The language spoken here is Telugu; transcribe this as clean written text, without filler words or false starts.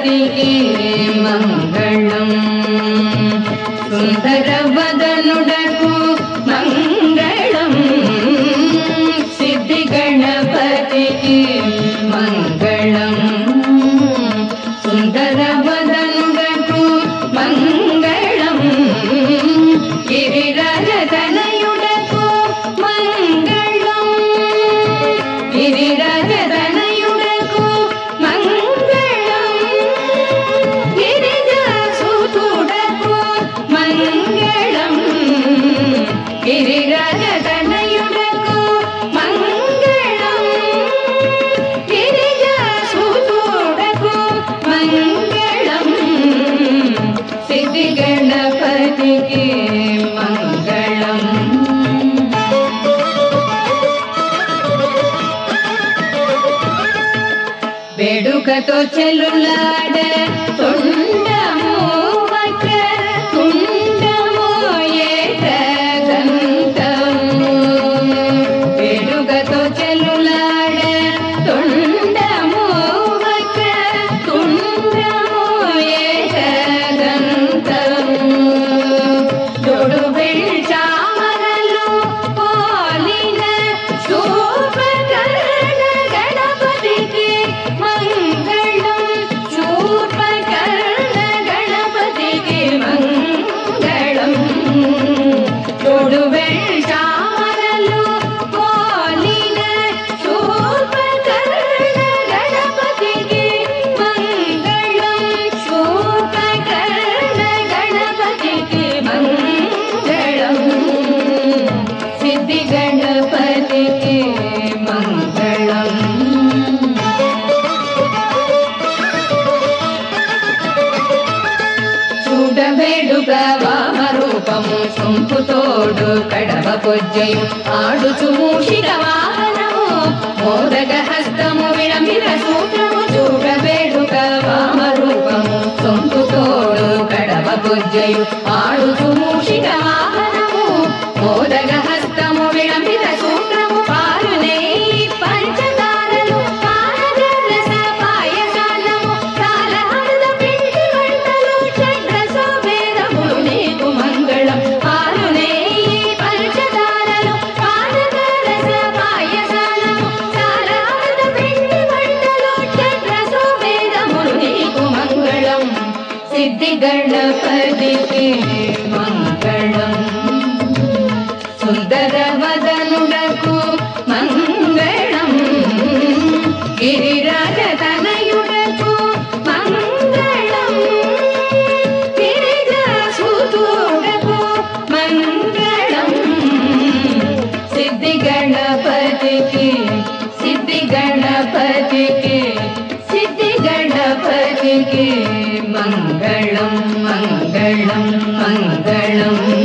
गणपतिके मङ्गलम् सुन्दरवदनुडकु मङ्गलम् सिद्धिगणपतिके मङ्गलम् सुन्दरवदनुडकु मङ्गलम् गिरिराजतनयुडकु मङ्गलम् गिरिराजतनयुडकु मङ्गलम् गिरिजासुतुडकु मङ्गलम् गिरिराजतनयुडकु मङ्गलम् गिरिजासुतुडकु मङ्गलम् सिद्धिगणपतिके मङ्गलम् వేడుకతో చెల్లులాడ తొండము వక్ర తుండము ఏట దంతము వేడుకతో చెల్లులాడ తొండము వక్ర తుండము ఏట దంతము తొడు వెళ్చామరలు పోలిన శూర్పకర్ణ గణపతికి मङ्गलम् शूर्पकर्ण गणपतिके मङ्गलम् तोडुवेळ्चामरलु पोलिन शूर्पकर्ण गणपतिके मङ्गलम् शूर्पकर्ण गणपतिके मङ्गलम् सिद्धिगणपतिके मङ्गलम् చూడవేడుక వామరూపము సొంపుతోడు కడవ పొజ్జయు ఆడుచు మూషిక వాహనము మోదక హస్తము విళంబిత సూత్రము చూడవేడుక వామరూపము సొంపుతోడు కడవ పొజ్జయు ఆడుచు మూషిక వాహనము మోదక హస్తము విళంబిత సూత్రము పారునే పంచదారలు పానరస పాయసాన్నము కాలహరద పిండి వంటలు షడ్రసోపేదములు నీకు మంగళం పారునే పంచదారలు పానరస పాయసాన్నము కాలహరద పిండి వంటలు షడ్రసోపేదములు నీకు మంగళం సిద్ధిగణపతికే మంగళం సుందరవదనుడకు మంగళం గిరిరాజతనయుడకు మంగళం గిరిజాసుతుడకు మంగళం సిద్ధిగణపతికి సిద్ధిగణపతికి సిద్ధిగణపతికి మంగళం మంగళం మంగళం